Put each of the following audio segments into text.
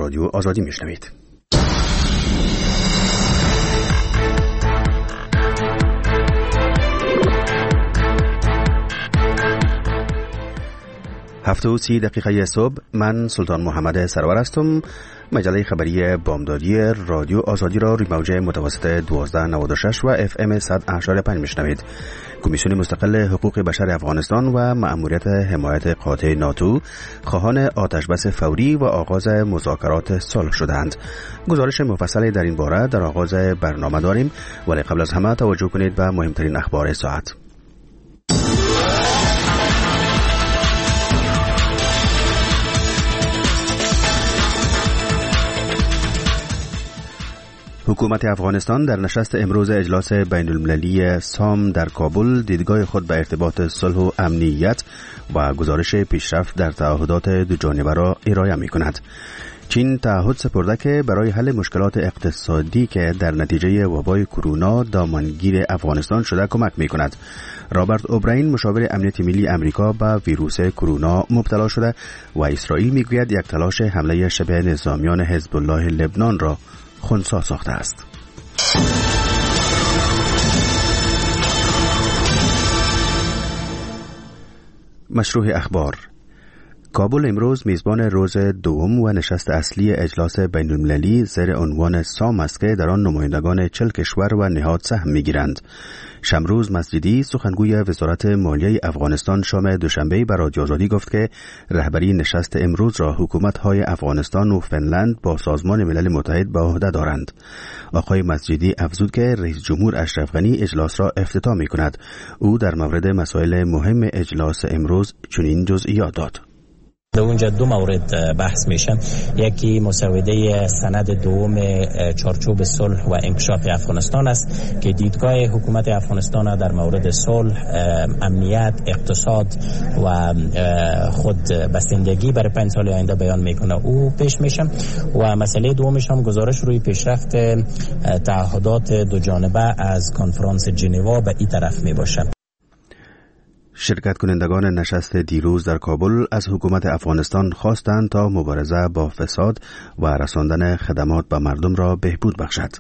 رادیو آزادی میشنوید. هفته و 30 دقیقه صبح، من سلطان محمد سرور هستم. مجله خبری بامدادی رادیو آزادی را روی موج متوسط 1296 و FM 100.5 میشنوید. کمیسیون مستقل حقوق بشر افغانستان و مأموریت حمایت قاطع ناتو خواهان آتشبس فوری و آغاز مذاکرات صلح شدند. گزارش مفصلی در این باره در آغاز برنامه داریم، ولی قبل از همه توجه کنید به مهمترین اخبار ساعت. حکومت افغانستان در نشست امروز اجلاس بین المللی سام در کابل دیدگاه خود به ارتباط صلح و امنیت و گزارش پیشرفت در تعهدات دو جانبه را ارائه می کند. چین تعهد سپرده که برای حل مشکلات اقتصادی که در نتیجه وبای کرونا دامنگیر افغانستان شده کمک می کند. رابرت اوبراین مشاور امنیت ملی امریکا به ویروس کرونا مبتلا شده و اسرائیل می گوید یک تلاش حمله شبه نظامیان حزب الله لبنان را خنثی ساخته است. مشروع اخبار. کابل امروز میزبان روز دوم و نشست اصلی اجلاس بین المللی زیر عنوان سام است که در آن نمایندگان 40 کشور و نهاد سهم میگیرند. شمروز مسجدی سخنگوی وزارت مالیه افغانستان شام دوشنبه به رادیو آزادی گفت که رهبری نشست امروز را حکومت‌های افغانستان و فنلند با سازمان ملل متحد به عهده دارند. آقای مسجدی افزود که رئیس جمهور اشرف غنی اجلاس را افتتاح می‌کند. او در مورد مسائل مهم اجلاس امروز چنین جزئیات داد. در اونجا دو مورد بحث میشه. یکی مسوده سند دوم چارچوب صلح و انکشاف افغانستان است که دیدگاه حکومت افغانستان در مورد صلح، امنیت، اقتصاد و خود بسندگی برای 5 سال آینده بیان میکنه. او پیش میشه و مسئله دومش هم گزارش روی پیشرفت تعهدات دو جانبه از کنفرانس ژنو به این طرف می باشه. شرکت کنندگان نشست دیروز در کابل از حکومت افغانستان خواستند تا مبارزه با فساد و رساندن خدمات به مردم را بهبود بخشد.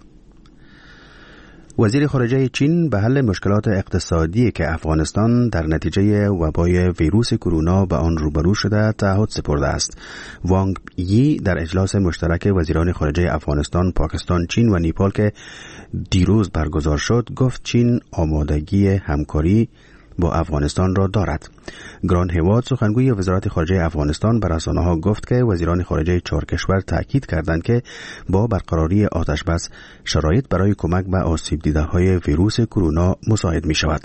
وزیر خارجه چین به حل مشکلات اقتصادی که افغانستان در نتیجه وبای ویروس کرونا به آن روبرو شده تعهد سپرده است. وانگ یی در اجلاس مشترک وزیران خارجه افغانستان، پاکستان، چین و نیپال که دیروز برگزار شد گفت چین آمادگی همکاری با افغانستان را دارد. گران هواد سخنگوی وزارت خارجه افغانستان به رسانه‌ها گفت که وزیران خارجه 4 کشور تاکید کردند که با برقراری آتشبس شرایط برای کمک به آسیب دیده‌های ویروس کرونا مساعد می‌شود.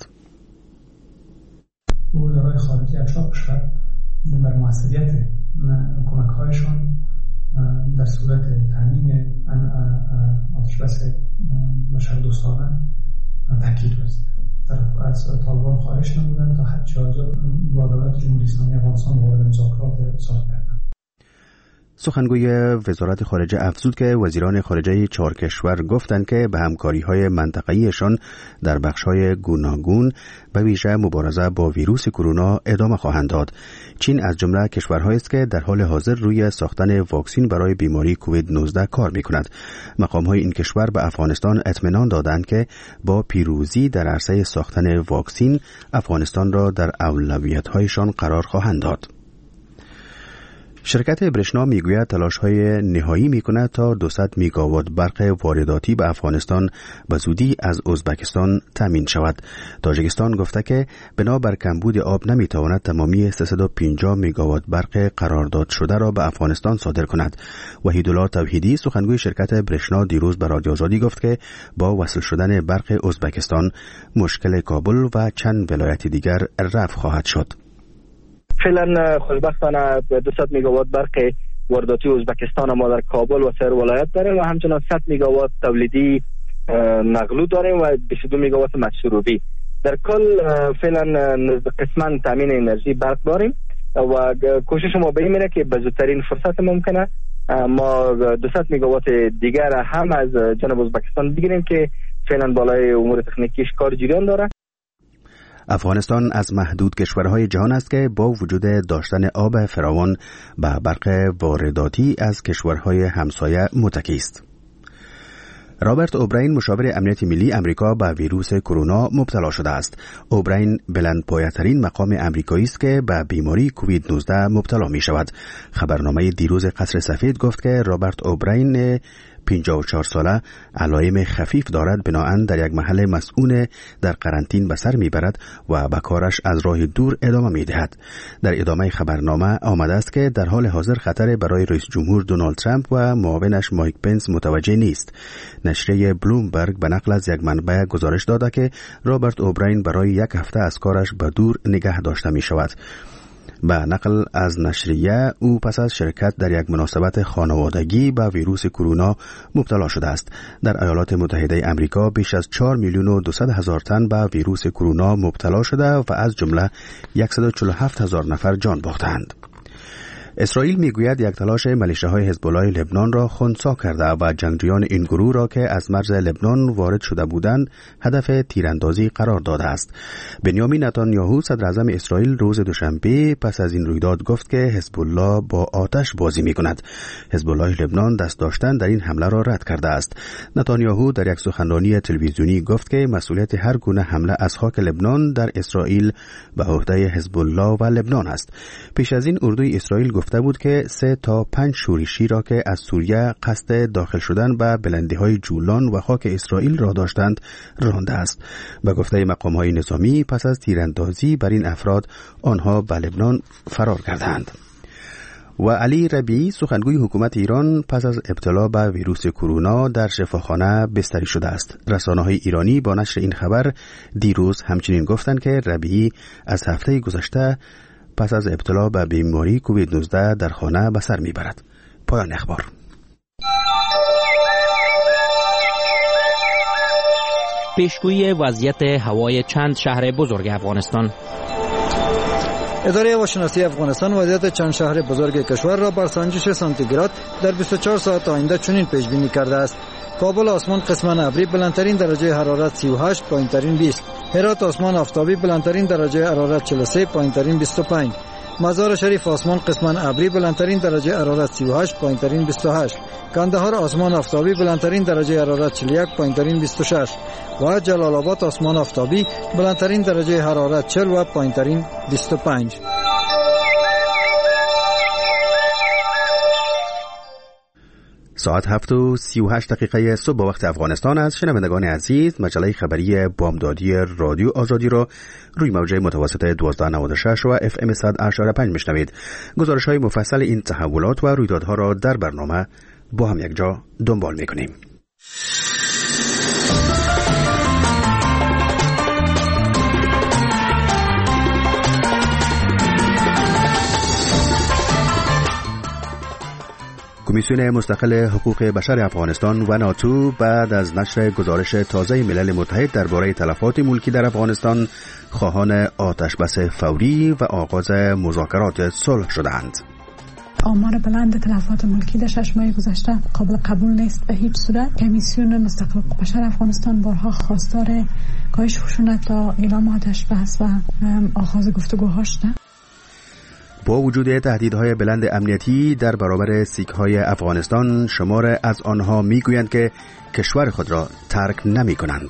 وزرای خارجه 4 کشور در موثریت کمک‌هایشان در صورت تامین آتشبس بشردوستانه تاکید ورزیدند. از طالبان خواهش نمودند تا حد چه با دولت جمهوری اسلامی افغانستان وارد مذاکرات صلح گردند. سخنگوی وزارت خارجه افزود که وزیران خارجه 4 کشور گفتند که به همکاری‌های منطقه‌ایشان در بخش‌های گوناگون به ویژه مبارزه با ویروس کرونا ادامه خواهند داد. چین از جمله کشورهایی است که در حال حاضر روی ساختن واکسن برای بیماری کووید 19 کار می‌کند. مقام‌های این کشور به افغانستان اطمینان دادند که با پیروزی در عرصه ساختن واکسن افغانستان را در اولویت‌هایشان قرار خواهند داد. شرکت برشنا میگوید تلاش‌های نهایی می‌کند تا 200 میگاوات برق وارداتی به افغانستان به زودی از ازبکستان تامین شود. تاجیکستان گفته که بنابر کمبود آب نمی‌تواند تمامی 350 میگاوات برق قرارداد شده را به افغانستان صادر کند. وحیدالله توحیدی سخنگوی شرکت برشنا دیروز به رادیو آزادی گفت که با وصل شدن برق ازبکستان مشکل کابل و چند ولایت دیگر رفع خواهد شد. فعلا خوشبختانه 200 میگاوات برق وارداتی ازبکستان ما در کابل و سایر ولایت داریم و همچنان 100 میگاوات تولیدی مغلو داریم و 22 میگاوات مسروبی. در کل فعلا قسما تامین انرژی برق داریم و کوشش ما به این میره که به زودترین فرصت ممکنه ما 200 میگاوات دیگر هم از جنوب ازبکستان بگیریم که فعلا بالای امور تکنیکیش کار جریان داره. افغانستان از محدود کشورهای جهان است که با وجود داشتن آب فراوان به برق وارداتی از کشورهای همسایه متکی است. رابرت اوبراین مشاور امنیت ملی امریکا به ویروس کرونا مبتلا شده است. اوبراین بلندپایه‌ترین مقام امریکایی است که به بیماری کووید 19 مبتلا می شود. خبرنامه دیروز قصر سفید گفت که رابرت اوبراین 54 ساله علائم خفیف دارد، بنابراین در یک محل مسئول در قرنطین به سر میبرد و به کارش از راه دور ادامه میدهد. در ادامه خبرنامه آمده است که در حال حاضر خطر برای رئیس جمهور دونالد ترامپ و معاونش مایک پنس متوجه نیست. نشریه بلومبرگ به نقل از یک منبع گزارش داده که رابرت اوبراین برای یک هفته از کارش به دور نگه داشته می شود. به نقل از نشریه او پس از شرکت در یک مناسبت خانوادگی به ویروس کرونا مبتلا شده است. در ایالات متحده امریکا بیش از 4,200,000 تن به ویروس کرونا مبتلا شده و از جمله 147,000 نفر جان باختند. اسرائیل میگوید یک تلاش میلیشیاهای حزب الله لبنان را خنثی کرده و جنگجویان این گروه را که از مرز لبنان وارد شده بودند هدف تیراندازی قرار داده است. بنیامین نتانیاهو صدر اعظم اسرائیل روز دوشنبه پس از این رویداد گفت که حزب الله با آتش بازی میکند. حزب الله لبنان دست داشتن در این حمله را رد کرده است. نتانیاهو در یک سخنرانی تلویزیونی گفت که مسئولیت هر گونه حمله از خاک لبنان در اسرائیل به عهده حزب الله و لبنان است. پیش از این اردوی اسرائیل گفته بود که 3 تا 5 شورشی را که از سوریه قصد داخل شدن به بلندی‌های جولان و خاک اسرائیل را داشتند رانده است. به گفته مقام‌های نظامی پس از تیراندازی بر این افراد آنها به لبنان فرار کردند. و علی ربیعی سخنگوی حکومت ایران پس از ابتلا به ویروس کرونا در شفاخانه بستری شده است. رسانه‌های ایرانی با نشر این خبر دیروز همچنین گفتند که ربیعی از هفته گذشته پس از ابتلا به بیماری کووید 19 در خانه به سر میبرد. پایان اخبار. پیشگویی وضعیت هوای چند شهر بزرگ افغانستان. اداره هواشناسی افغانستان وضعیت چند شهر بزرگ کشور را بر سنجش سانتیگراد در 24 ساعت آینده چنین پیش بینی کرده است: کابل آسمان قسماً ابری بلندترین درجه حرارت 38، پایینترین 20. هرات آسمان آفتابی بلندترین درجه حرارت 43، پایینترین 25. مزار شریف آسمان قسماً ابری بلندترین درجه حرارت 38، پایینترین 28. کندهار آسمان آفتابی بلندترین درجه حرارت 41، پایینترین 26. و جلال آباد آسمان آفتابی بلندترین درجه حرارت 40 و پایینترین 25. ساعت 7:38 صبح وقت افغانستان است. شنوندگان عزیز، مجله خبری بامدادی رادیو آزادی را روی موج متوسط 1296 و FM 100.5 میشنوید. گزارش‌های مفصل این تحولات و رویدادها را در برنامه با هم یک جا دنبال می‌کنیم. کمیسیون مستقل حقوق بشر افغانستان و ناتو بعد از نشر گزارش تازه ملل متحد درباره تلفات ملکی در افغانستان خواهان آتشبس فوری و آغاز مذاکرات صلح شدند. آمار بلند تلفات ملکی در 6 ماه گذشته قابل قبول نیست به هیچ صورت. کمیسیون مستقل حقوق بشر افغانستان بارها خواستار کاهش خشونت تا اعلام آتشبس و آغاز گفتگوها شده. با وجود تهدیدهای بلند امنیتی در برابر سیک‌های افغانستان، شمار از آنها میگویند که کشور خود را ترک نمی‌کنند.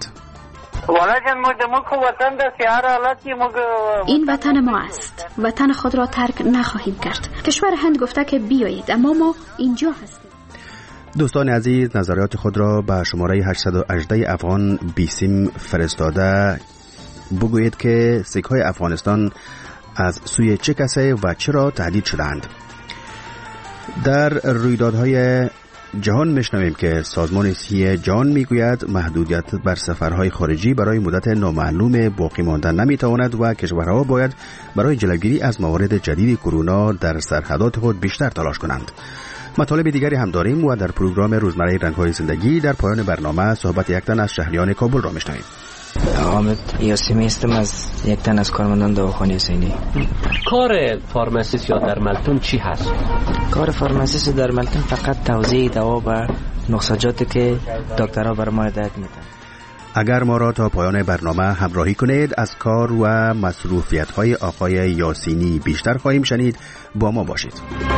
این وطن ما است. وطن خود را ترک نخواهیم کرد. کشور هند گفته که بیایید، اما ما اینجا هستیم. دوستان عزیز، نظریات خود را به شماره 818 افغان بیسیم فرستاده بگویید که سیک‌های افغانستان از سوی چه کسی و چرا تهدید شدند. در رویدادهای جهان میشنویم که سازمان صحی جهان میگوید محدودیت بر سفرهای خارجی برای مدت نامعلوم باقی ماندن نمیتواند و کشورها باید برای جلوگیری از موارد جدید کرونا در سرحدات خود بیشتر تلاش کنند. مطالب دیگری هم داریم و در پروگرام روزمره رنگ‌های زندگی در پایان برنامه صحبت یک تن از شهریان کابل را میشنویم. حامد یاسمی هستم، از یک تن از کارمندان دواخانه حسینی. کار فارماسیست یا درملتون چی هست؟ کار فارماسیست در درملتون فقط توزیع دوا و نسخجاتی که دکترها بر ما هدایت میدن. اگر ما را تا پایان برنامه همراهی کنید از کار و مصروفیت‌های آقای یاسینی بیشتر خواهیم شنید. با ما باشید.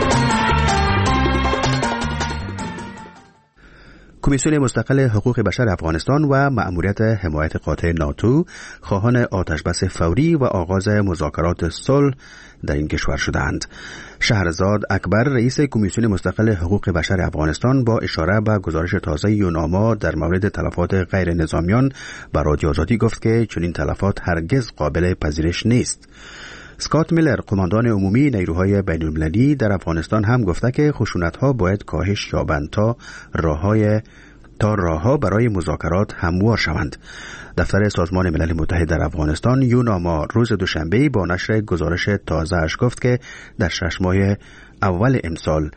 کمیسیون مستقل حقوق بشر افغانستان و مأموریت حمایت قاطع ناتو خواهان آتشبس فوری و آغاز مذاکرات صلح در این کشور شدند. شهرزاد اکبر رئیس کمیسیون مستقل حقوق بشر افغانستان با اشاره به گزارش تازه یوناما در مورد تلفات غیر نظامیان به رادیو آزادی گفت که چنین تلفات هرگز قابل پذیرش نیست. اسکات میلر قماندان عمومی نیروهای بین‌المللی در افغانستان هم گفته که خشونت‌ها باید کاهش یابند تا راه‌ها برای مذاکرات هموار شوند. دفتر سازمان ملل متحد در افغانستان یوناما روز دوشنبه با نشر گزارش تازه‌اش گفت که در 6 ماه اول امسال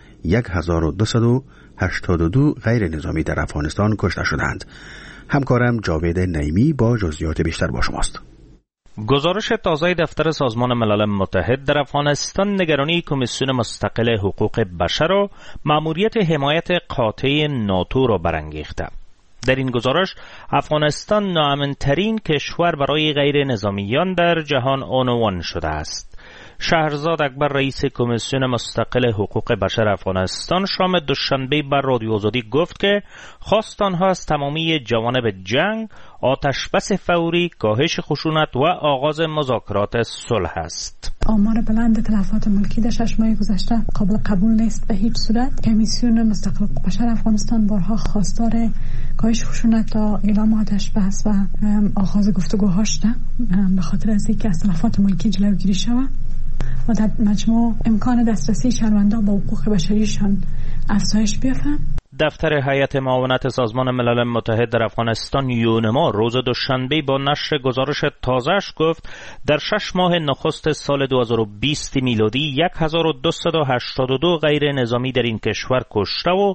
1282 غیر نظامی در افغانستان کشته شدند. همکارم جاوید نعیمی با جزئیات بیشتر با شماست. گزارش تازه دفتر سازمان ملل متحد در افغانستان نگرانی کمیسیون مستقل حقوق بشر و مأموریت حمایت قاطع ناتو را برانگیخته. در این گزارش افغانستان ناامن‌ترین کشور برای غیر نظامیان در جهان عنوان شده است. شهرزاد اکبر رئیس کمیسیون مستقل حقوق بشر افغانستان شام دوشنبه بر رادیو آزادی گفت که خواست آنها از تمامی جوانب جنگ، آتشبس فوری، کاهش خشونت و آغاز مذاکرات صلح است. آمار بلند تلفات ملکی در 6 ماه گذشته قابل قبول نیست به هیچ صورت. کمیسیون مستقل حقوق بشر افغانستان بارها خواستار کاهش خشونت تا اعلام آتشبس و آغاز گفتگوها شده به خاطر از اینکه از تلفات ملکی جلوگیری شود و در مجموع امکان دسترسی شهروندان به حقوق بشریشان افزایش بیافته. دفتر هیئت معاونت سازمان ملل متحد در افغانستان یونما روز دوشنبه با نشر گزارش تازه‌اش گفت در 6 ماه نخست سال 2020 میلادی 1282 غیر نظامی در این کشور کشته و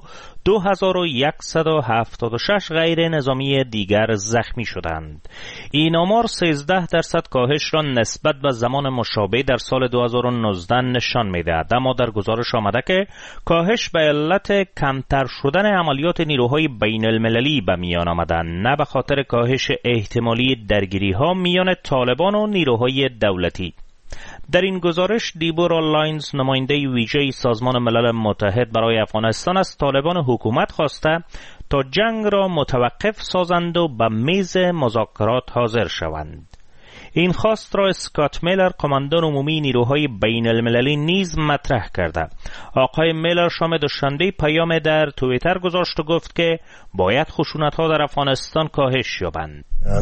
2176 غیر نظامی دیگر زخمی شدند. این آمار 13% کاهش را نسبت به زمان مشابه در سال 2019 نشان می‌دهد. اما در گزارش آمده که کاهش به علت کمتر شدن عملیات نیروهای بین المللی به میان آمدن، نه به خاطر کاهش احتمالی درگیری‌ها میان طالبان و نیروهای دولتی. در این گزارش دیبورا لاینز نماینده ویژه سازمان ملل متحد برای افغانستان از طالبان حکومت خواسته تا جنگ را متوقف سازند و به میز مذاکرات حاضر شوند. این خواست را اسکات میلر قماندان عمومی نیروهای بین المللی نیز مطرح کرده. آقای میلر شام دوشنبه پیام در توییتر گذاشت و گفت که باید خشونت‌ها در افغانستان کاهش یابند.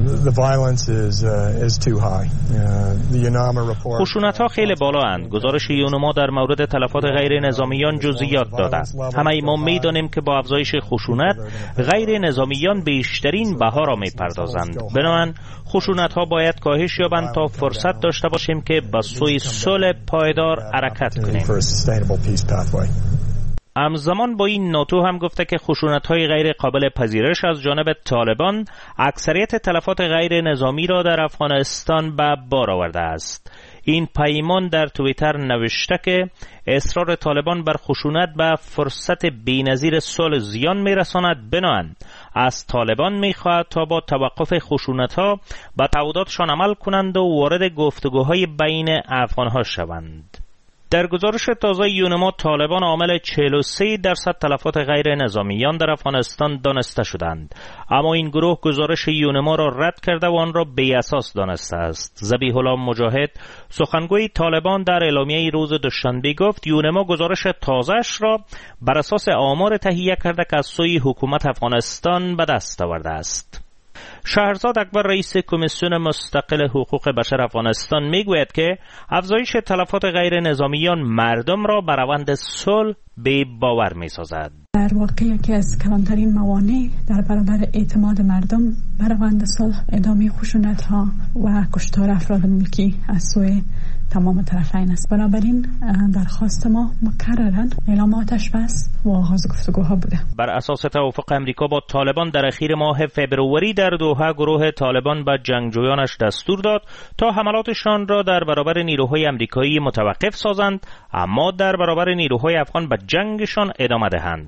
خشونت‌ها خیلی بالا اند. گزارش یونما در مورد تلفات غیر نظامیان جزئیات داده. همه ما می‌دانیم که با افزایش خشونت غیر نظامیان بیشترین بها را می‌پردازند. بنابراین خشونت‌ها باید کاهش یابند تا فرصت داشته باشیم که به سوی صلح پایدار حرکت کنیم. همزمان با این ناتو هم گفته که خشونت‌های غیر قابل پذیرش از جانب طالبان اکثریت تلفات غیر نظامی را در افغانستان به بار آورده است. این پیمان در توییتر نوشته که اصرار طالبان بر خشونت به فرصت بی‌نظیر صلح زیان می‌رساند. بنابراین از طالبان می‌خواهد تا با توقف خشونت‌ها به تعهداتشان عمل کنند و وارد گفتگوهای بین افغان‌ها شوند. در گزارش تازه یونما طالبان عامل 43% تلفات غیر نظامیان در افغانستان دانسته شدند، اما این گروه گزارش یونما را رد کرده و آن را بی اساس دانسته است. ذبیح الله مجاهد سخنگوی طالبان در اعلامیه روز دوشنبه گفت یونما گزارش تازه‌اش را بر اساس آمار تهیه کرده که از سوی حکومت افغانستان به دست آورده است. شهرزاد اکبر رئیس کمیسیون مستقل حقوق بشر افغانستان میگوید که افزایش تلفات غیر نظامیان مردم را بر روند صلح بی باور میسازد. در واقع یکی از کلانترین موانع در برابر اعتماد مردم بر روند صلح ادامه خشونت‌ها و کشتار افراد ملکی از سوی تمام طرفین است. بنابراین درخواست ما مکرراً اعلام آتشبس و آغاز گفتگوها بوده. بر اساس توافق امریکا با طالبان در اخیر ماه فبروری در دوحه گروه طالبان به جنگجویانش دستور داد تا حملاتشان را در برابر نیروهای امریکایی متوقف سازند، اما در برابر نیروهای افغان به جنگشان ادامه دهند.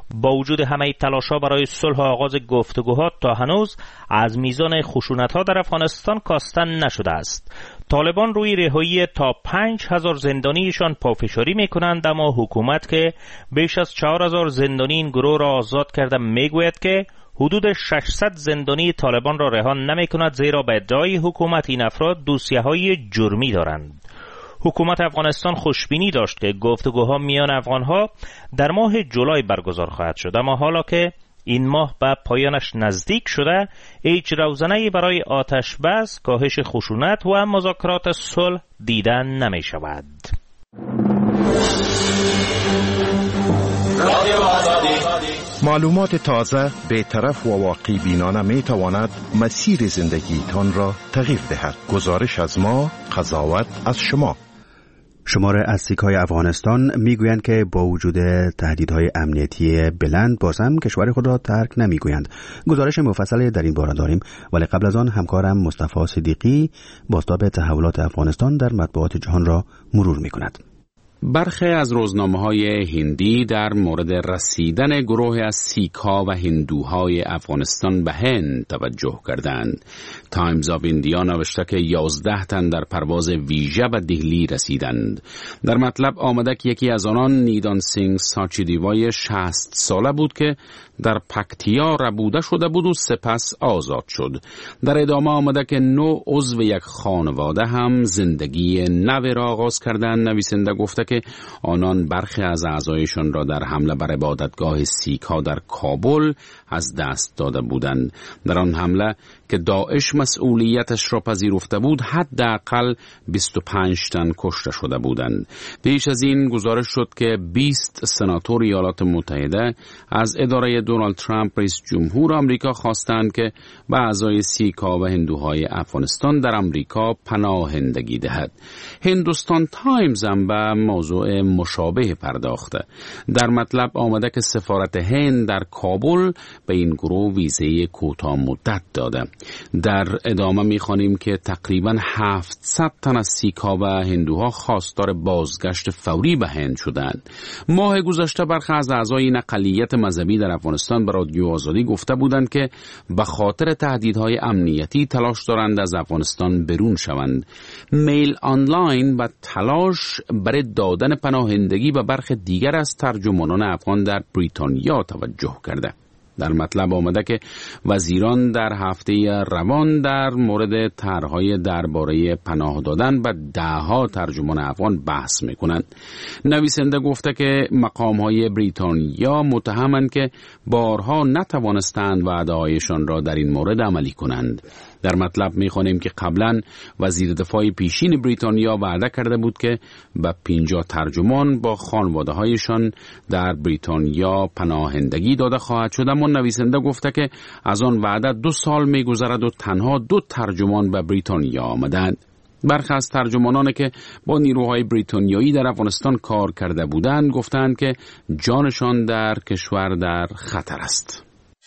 با وجود همه تلاش‌ها برای صلح و آغاز گفتگوها تا هنوز از میزان خشونت‌ها در افغانستان کاستن نشده است. طالبان روی رهایی تا 5000 زندانیشان پافشاری می‌کنند، اما حکومت که بیش از 4000 زندانی این گروه را آزاد کرده میگوید که حدود 600 زندانی طالبان را رها نمی‌کند، زیرا به ادعای حکومت این افراد دوسیه‌های جرمی دارند. حکومت افغانستان خوشبینی داشت که گفتگوها میان افغانها در ماه جولای برگزار خواهد شد، اما حالا که این ماه به پایانش نزدیک شده، هیچ روزنه‌ای برای آتش بس، کاهش خشونت و مذاکرات صلح دیده نمی شود. معلومات تازه، بی‌طرف و واقعی بینانه می تواند مسیر زندگیتان را تغییر دهد. گزارش از ما، قضاوت از شما. شماره از سیک‌های افغانستان میگویند که با وجود تهدیدهای امنیتی بلند باز هم کشور خود را ترک نمیگویند. گزارش مفصلی در این باره داریم، ولی قبل از آن همکارم مصطفی صدیقی بازتاب تحولات افغانستان در مطبوعات جهان را مرور میکند. برخی از روزنامه‌های هندی در مورد رسیدن گروه از سیک‌ها و هندوهای افغانستان به هند توجه کردند. تایمز آف ایندیا نوشته که 11 تن در پرواز ویژه به دهلی رسیدند. در مطلب آمده که یکی از آنان نیدان سینگ ساچیدیوای 60 ساله بود که در پکتیا ربوده شده بود و سپس آزاد شد. در ادامه آمده که 9 عضو یک خانواده هم زندگی نو را آغاز کردند. نویسنده گفته که آنان برخی از اعضایشان را در حمله بر عبادتگاه سیک‌ها در کابل از دست داده بودند. در آن حمله که داعش مسئولیتش را پذیرفته بود، حداقل 25 تن کشته شده بودند. پیش از این گزارش شد که 20 سناتور ایالات متحده از اداره دونالد ترامپ رئیس جمهور آمریکا خواستند که به اعضای سیک‌ها و هندوهای افغانستان در آمریکا پناهندگی دهد. هندوستان تایمز هم به موضوع مشابه پرداخته. در مطلب آمده که سفارت هند در کابل به این گروه ویزه کوتاه مدت داده. در ادامه می‌خوانیم که تقریباً 700 تن از سیک‌ها و هندوها خواستار بازگشت فوری به هند شدند. ماه گذشته برخی از اعضای این اقلیت مذهبی در افغانستان به رادیو آزادی گفته بودند که به خاطر تهدیدهای امنیتی تلاش دارند از افغانستان برون شوند. میل آنلاین به تلاش برای دادن پناهندگی به برخی دیگر از ترجمانان افغان در بریتانیا توجه کرده. در مطلب آمده که وزیران در هفته روان در مورد طرح‌های درباره پناه دادن به 10 ترجمان افغان بحث می‌کنند. نویسنده گفته که مقام‌های بریتانیا متهمند که بارها نتوانستند وعده‌هایشان را در این مورد عملی کنند. در مطلب می‌خوانیم که قبلا وزیر دفاع پیشین بریتانیا وعده کرده بود که به 50 ترجمان با خانواده‌هایشان در بریتانیا پناهندگی داده خواهد شد، اما نویسنده گفته که از آن وعده 2 سال می‌گذرد و تنها 2 ترجمان به بریتانیا آمدند. برخی از ترجمانانی که با نیروهای بریتانیایی در افغانستان کار کرده بودند گفتند که جانشان در کشور در خطر است.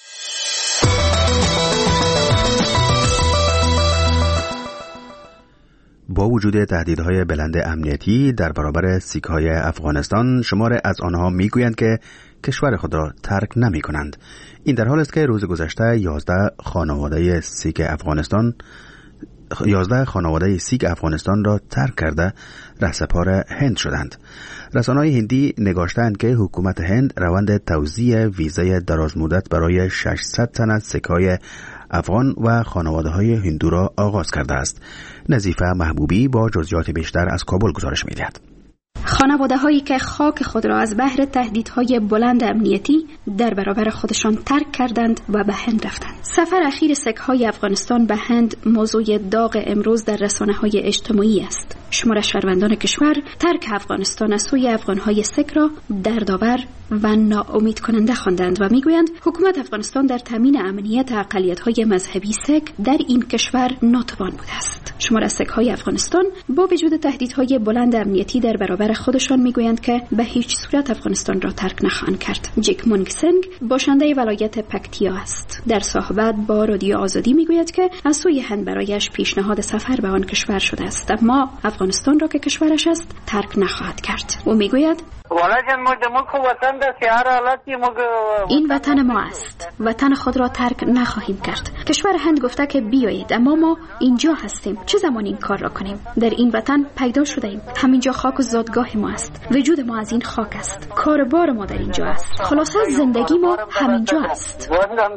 با وجود تهدیدهای بلند امنیتی در برابر سیک‌های افغانستان، شمار از آنها میگویند که کشور خود را ترک نمی کنند. این در حال است که روز گذشته 11 خانواده سیک افغانستان را ترک کرده رهسپار هند شدند. رسانه‌های هندی نگاشتند که حکومت هند روند توزیع ویزای درازمدت برای 600 تن از سیک‌های افغان و خانواده‌های هندو را آغاز کرده است. نظیفه محبوبی با جزئیات بیشتر از کابل گزارش می‌دهد. خانواده‌هایی که خاک خود را از بحر تهدیدهای بلند امنیتی در برابر خودشان ترک کردند و به هند رفتند. سفر اخیر سیک‌های افغانستان به هند موضوع داغ امروز در رسانه‌های اجتماعی است. شمار شهروندان کشور ترک افغانستان از سوی افغان‌های سیک را دردآور و ناامید کننده خواندند و میگویند حکومت افغانستان در تامین امنیت اقلیت‌های مذهبی سیک در این کشور ناتوان بوده است. شمار از سیک‌های افغانستان با وجود تهدیدهای بلند امنیتی در برابر خودشان میگویند که به هیچ صورت افغانستان را ترک نخواهند کرد. جک مونگ سنگ باشنده ولایت پکتیا است. در صحبت با رادیو آزادی میگوید که از سوی هند برایش پیشنهاد سفر به آن کشور شده است، اما افغانستان را که کشورش است ترک نخواهد کرد. او میگوید این وطن ما است. وطن خود را ترک نخواهیم کرد. کشور هند گفته که بیایید، اما ما اینجا هستیم. چه زمان این کار را کنیم؟ در این وطن پیدا شده ایم. همینجا خاک و زادگاه ما است. وجود ما از این خاک است. کاربار ما در اینجا است. خلاصه زندگی ما همینجا است.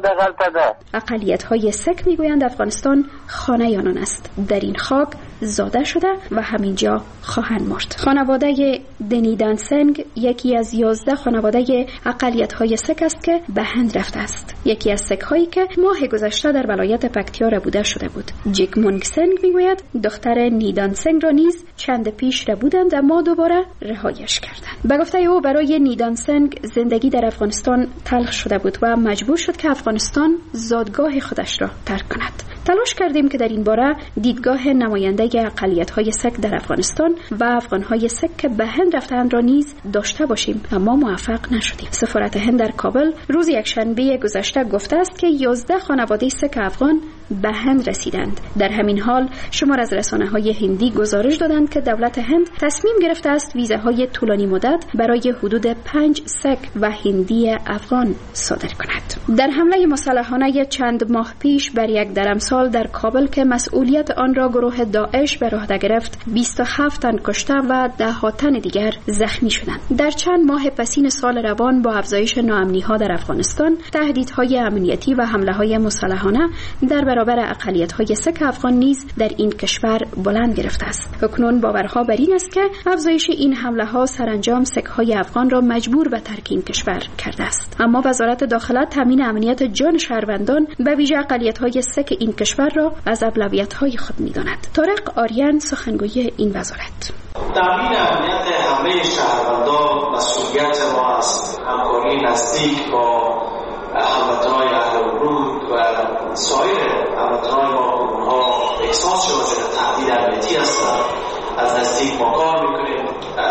اقلیت های سک میگویند افغانستان خانه آنان است. در این خاک زاده شده و همینجا خواهند مرد. خانواده دنیدان سنگ یکی از 11 خانواده اقلیت های سک است که به هند رفته است. یکی از سک هایی که ماه گذشته در ولایت پکتیا ربوده شده بود. جگمونگ سنگ میگوید دختر نیدان سنگ را نیز چند پیش ربودند اما دوباره رهایش کردند. به گفته او برای نیدان سنگ زندگی در افغانستان تلخ شده بود و مجبور شد که افغانستان زادگاه خودش را ترک کند. تلاش کردیم که در این باره دیدگاه نماینده اقلیت‌های سک در افغانستان و افغان‌های سک که به هند رفتند را نیز داشته باشیم اما موفق نشدیم. سفارت هند در کابل روز یکشنبه گذشته گفته است که 11 خانواده سک افغان به هند رسیدند. در همین حال شمار از رسانه‌های هندی گزارش دادند که دولت هند تصمیم گرفته است ویزاهای طولانی مدت برای حدود 5 سک و هندی افغان صادر کند. در حمله مسلحانه چند ماه پیش بر یک درمسال در کابل که مسئولیت آن را گروه داعش به عهده گرفت 27 تن کشته و 10 تن دیگر زخمی شدند. در چند ماه پسین سال روان با افزایش ناامنی‌ها در افغانستان، تهدیدهای امنیتی و حمله‌های مسلحانه در برابر اقلیت‌های سک افغان نیز در این کشور بلند گرفته است. اکنون باورها بر این است که افزایش این حمله‌ها سرانجام سک‌های افغان را مجبور به ترک این کشور کرده است. اما وزارت داخله تامین امنیت جان شهروندان به ویژه اقلیت‌های سک این کشور را از اولویت‌های خود می‌داند. طارق آریان سخنگوی این وزارت: تامین امنیت همه شهروندان مسئولیت ما است. همکاری نزدیک با هموطنان اهل ورود و سایر هموطنان ما اونها احساس شده تهدید امنیتی هستند. از نزدیک ما کار میکنیم.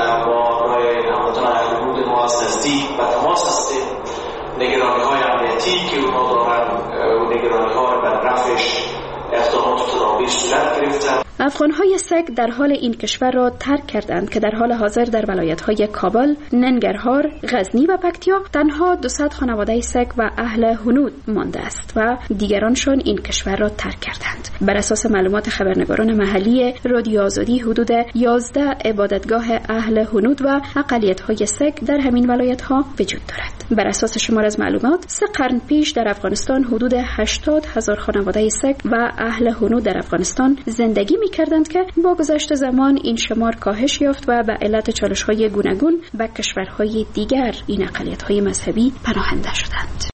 با رای هموطنان اهل ورود ما از نزدیک به تماس هستیم. نگرانی های امنیتی که اونها دارن و نگرانی ها بر رفعش اقدامات تدابیر صورت گرفتند. افغان‌های سک در حال این کشور را ترک کردند که در حال حاضر در ولایت‌های کابل، ننگرهار، غزنی و پکتیا تنها 200 خانواده سک و اهل هنود مانده است و دیگرانشان این کشور را ترک کردند. بر اساس معلومات خبرنگاران محلی رادیو آزادی حدود 11 عبادتگاه اهل هنود و اقلیت‌های سک در همین ولایت‌ها وجود دارد. بر اساس شمار از معلومات 3 قرن پیش در افغانستان حدود 80,000 خانواده سک و اهل هنود در افغانستان زندگی می‌کردند که با گذشت زمان این شمار کاهش یافت و به علت چالش‌های گوناگون به کشورهای دیگر این اقلیت‌های مذهبی پناهنده شدند.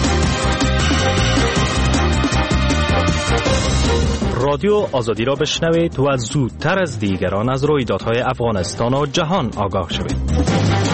رادیو آزادی را بشنوید و زودتر از دیگران از رویدادهای افغانستان و جهان آگاه شوید.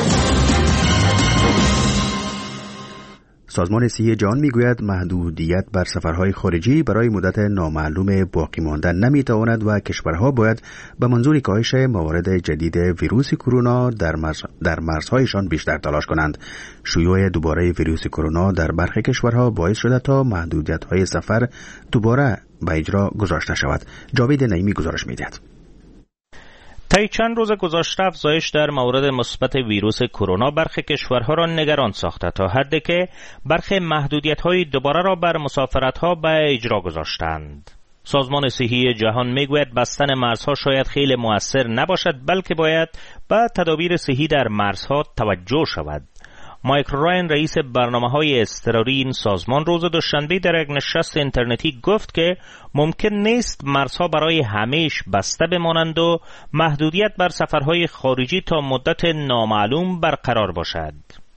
سازمان صحی جهان میگوید محدودیت بر سفرهای خارجی برای مدت نامعلوم باقی ماندن نمیتواند و کشورها باید به منظور کاهش موارد جدید ویروس کرونا در مرزهایشان بیشتر تلاش کنند. شیوع دوباره ویروس کرونا در برخی کشورها باعث شده تا محدودیت‌های سفر دوباره به اجرا گذاشته شود. جاوید نعیمی گزارش می‌دهد. طی چند روز گذشته افزایش در مورد مثبت ویروس کرونا برخی کشورها را نگران ساخته تا حدی که برخی محدودیت‌های دوباره را بر مسافرت‌ها به اجرا گذاشتند. سازمان صحی جهان میگوید بستن مرزها شاید خیلی مؤثر نباشد، بلکه باید به تدابیر صحی در مرزها توجه شود. مایک راین رئیس برنامه‌های اضطراری این سازمان روز دوشنبه در یک نشست اینترنتی گفت که ممکن نیست مرزها برای همیشه بسته بمانند و محدودیت بر سفرهای خارجی تا مدت نامعلوم برقرار باشد.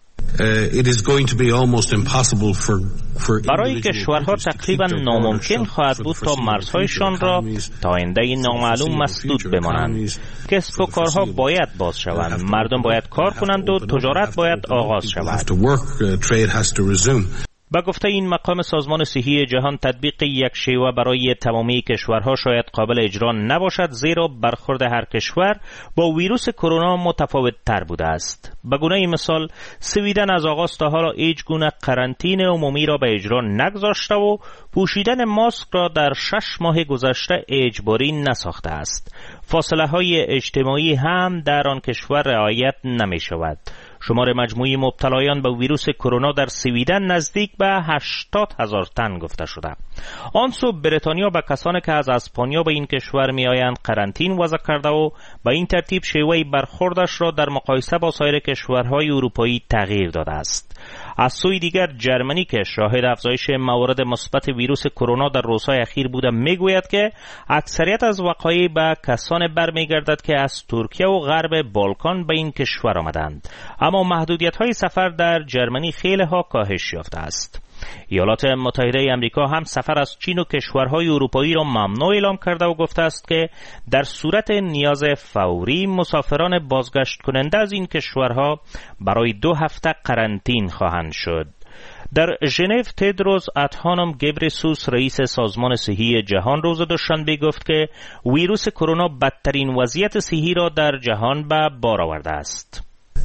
برای کشورها تقریبا ناممکن خواهد بود تا مرزهایشان را تا آینده نامعلوم مسدود بمانند. کسب و کارها باید باز شوند، مردم باید کار کنند و تجارت باید آغاز شود. با گفته این مقام سازمان صحی جهان تطبیق یک شیوه برای تمامی کشورها شاید قابل اجرا نباشد، زیرا برخورد هر کشور با ویروس کرونا متفاوت تر بوده است. به گونه مثال سویدن از آغاز تا حالا هیچ گونه قرنطینه عمومی را به اجرا نگذاشته و پوشیدن ماسک را در 6 ماه گذشته اجباری نساخته است. فاصله های اجتماعی هم در آن کشور رعایت نمی شود. شمار مجموعی مبتلایان به ویروس کرونا در سویدن نزدیک به 80,000 تن گفته شده. آن سو بریتانیا به کسانی که از اسپانیا به این کشور می آیند قرنطین وضع کرده و به این ترتیب شیوه برخوردش را در مقایسه با سایر کشورهای اروپایی تغییر داده است. از سوی دیگر جرمنی که شاهد افزایش موارد مثبت ویروس کرونا در روزهای اخیر بوده میگوید که اکثریت از وقایع به کسان برمیگردد که از ترکیه و غرب بالکان به این کشور آمدند، اما محدودیت‌های سفر در جرمنی خیلی ها کاهش یافته است. ایالات متحده آمریکا هم سفر از چین و کشورهای اروپایی را ممنوع اعلام کرده و گفته است که در صورت نیاز فوری مسافران بازگشت کننده از این کشورها برای 2 هفته قرنطین خواهند شد. در ژنو تدروس ادهانوم گبرسوس رئیس سازمان صحی جهان روز دوشنبه گفت که ویروس کرونا بدترین وضعیت صحی را در جهان به بار آورده است.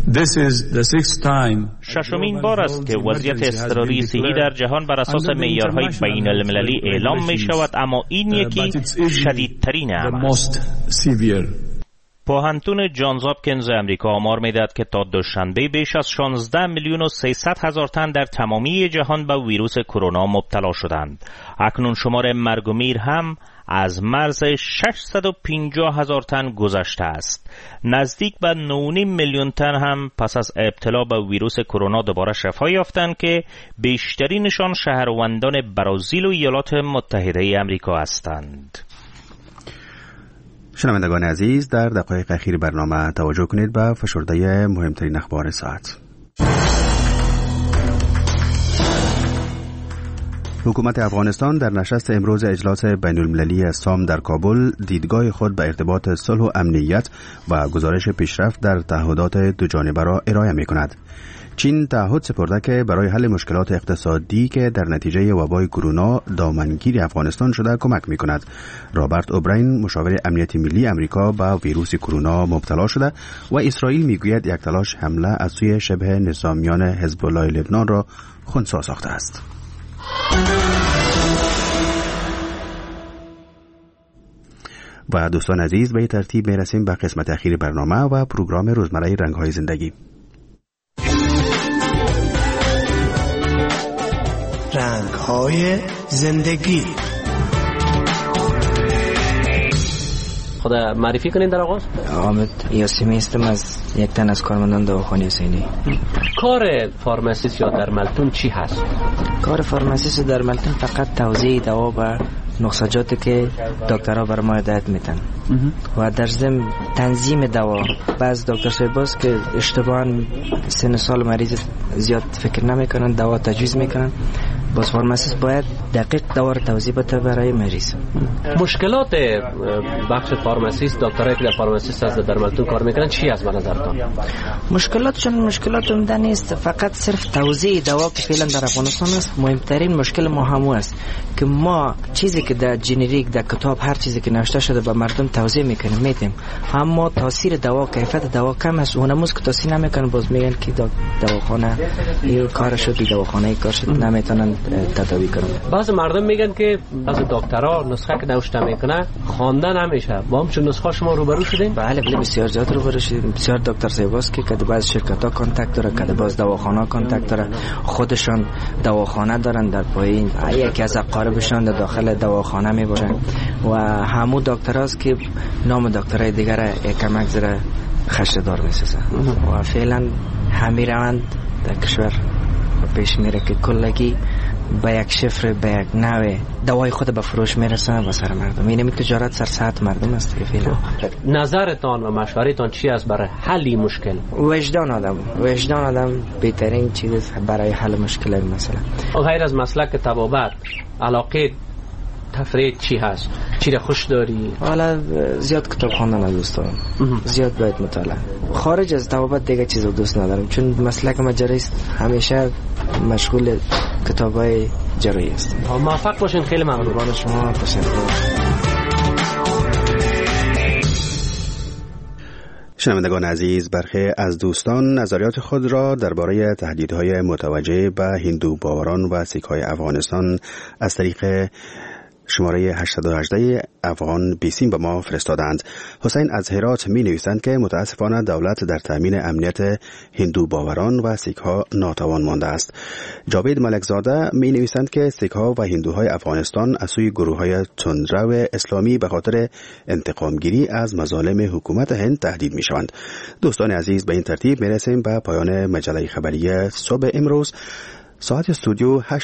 ششمین بار است که وضعیت اضطراری صحی در جهان بر اساس معیارهای بین المللی اعلام می شود، اما این یکی شدیدترین است. پوهنتون جانز هاپکینز امریکا آمار می‌دهد که تا دوشنبه بیش از 16,300,000 تن در تمامی جهان به ویروس کرونا مبتلا شدند. اکنون شمار مرگ و میر هم از مرز 650,000 تن گذشته است. نزدیک به 9.5 میلیون تن هم پس از ابتلا به ویروس کرونا دوباره شفا یافتند که بیشترینشان شهروندان برزیل و ایالات متحده آمریکا هستند. شنوندگان عزیز، در دقایق اخیر برنامه توجه کنید به فشرده مهمترین اخبار ساعت. حکومت افغانستان در نشست امروز اجلاس بین المللی سام در کابل دیدگاه خود به ارتباط صلح و امنیت و گزارش پیشرفت در تعهدات دو جانبه را ارائه می کند. چین تعهد سپرده که برای حل مشکلات اقتصادی که در نتیجه وبای کرونا دامنگیر افغانستان شده کمک می کند. رابرت اوبراین مشاور امنیت ملی امریکا به ویروس کرونا مبتلا شده و اسرائیل می گوید یک تلاش حمله از سوی شبه نظامیان حزب الله لبنان را خنثی ساخته است. و دوستان عزیز، به ترتیب می رسیم به قسمت اخیر برنامه و پروگرام روزمره رنگ‌های زندگی. رنگ‌های زندگی. خود معرفی کنین در آغاز؟ حامد یاسمی هستم، از یک تن از کارمندان دواخانه حسینی. کار فارماسیست یا درملتون چی هست؟ کار فارماسیست در درملتون فقط توزیع دوا و نسخجاتی که دکترها بر ما هدایت میتن و در ضمن تنظیم دوا. بعض دکتر صاحباست که اشتباهاً سن سال مریض زیاد فکر نمیکنن، دوا تجویز میکنن. باز فارماسیست باید دقیق دوا رو توضیح بده برای مریض. مشکلات بخش فارماسیست، دکترایی که در فارماسیست از درملتون کار میکنن چی از به نظرتان؟ مشکلاتشون مشکلات عمده نیست، فقط صرف توزیع دوا که فعلا در افغانستان است. مهمترین مشکل ما همون است که ما چیزی که در جنریک در کتاب هر چیزی که نوشته شده به مردم توزیع میکنیم میتیم، اما تاثیر دوا کیفیت دوا کم است. اونموز که تاثیر نمیکنه باز میگن که دواخانه این کارش شد، دواخانه کار شد، نمیتونن تداوی کنن. بعض مردم میگن که بعض دکترها نسخه که نوشته میکنه خواندن نمیشه. با همچون نسخه شما روبرو شدین؟ بله بسیار زیاد روبرو شدیم. بسیار دکتر صاحباست که کده بعض شرکت‌ها کانتاکت داره، کده بعض دواخانه‌ها کانتاکت داره، خودشان دواخانه دارن در پایین، یکی از اقاربشان در داخل دواخانه میبرن و همو دکتراست که نام دکترای دیگر کمک زره خشدار میسازه و فعلا همین روند در کشور پیش میره که کلگی با یک شفر با یک نوع دوای خود به فروش میرسن و سر مردم. اینمی تجارت سر ساعت مردم است که فعلا. نظرتان و مشورتان چی است برای حل مشکل؟ وجدان آدم بهترین چیز برای حل مشکل این مسئله. غیر از مسلک طبابت علاقه تفرید چی هست؟ چی را خوش داری؟ حالا زیاد کتاب خواندن دوست دارم. زیاد باید مطالعه. خارج از توابط دیگه چیز دوست ندارم، چون مسلک مجریست همیشه مشغول کتابای جرایی است. موفق باشین. خیلی ممنون. شما تشکر. شنوندگان عزیز، برخی از دوستان نظریات خود را درباره تهدیدهای متوجه به هندو باوران و سیک‌های افغانستان از طریق شماره 818 افغان بیسیم به ما فرستادند. حسین از هرات می نویسند که متاسفانه دولت در تامین امنیت هندو باوران و سیک ها ناتوان مانده است. جاوید ملکزاده می نویسند که سیک ها و هندوهای افغانستان از سوی گروه های تندرو اسلامی به خاطر انتقام گیری از مظالم حکومت هند تهدید می شوند. دوستان عزیز، به این ترتیب می رسیم به پایان مجله خبری صبح امروز. ساعت استودیو 8